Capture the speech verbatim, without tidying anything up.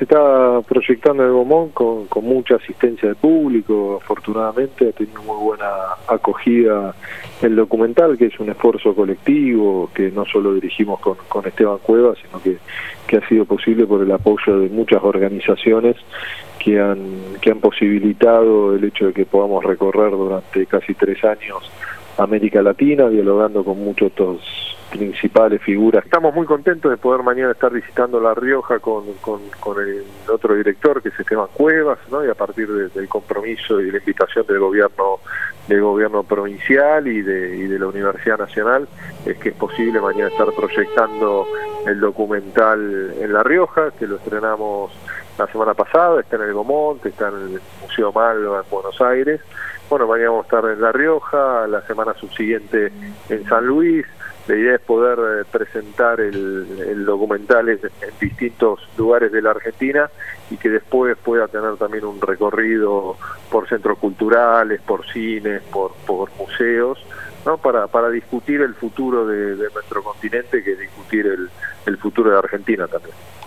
está proyectando el Gomón con, con mucha asistencia de público. Afortunadamente ha tenido muy buena acogida el documental, que es un esfuerzo colectivo que no solo dirigimos con, con Esteban Cuevas, sino que, que ha sido posible por el apoyo de muchas organizaciones que han, que han posibilitado el hecho de que podamos recorrer durante casi tres años América Latina, dialogando con muchos otros principales figuras. Estamos muy contentos de poder mañana estar visitando La Rioja con, con, con el otro director, que es Esteban Cuevas, ¿no? Y a partir de, del compromiso y de la invitación del gobierno del gobierno provincial y de, y de la Universidad Nacional, es que es posible mañana estar proyectando el documental en La Rioja, que lo estrenamos la semana pasada, está en el Gomont, está en el Museo Malva en Buenos Aires. Bueno, mañana vamos a estar en La Rioja, la semana subsiguiente en San Luis. La idea es poder eh, presentar el, el documental en, en distintos lugares de la Argentina y que después pueda tener también un recorrido por centros culturales, por cines, por, por museos, ¿no? Para, para discutir el futuro de, de nuestro continente, que es discutir el, el futuro de Argentina también.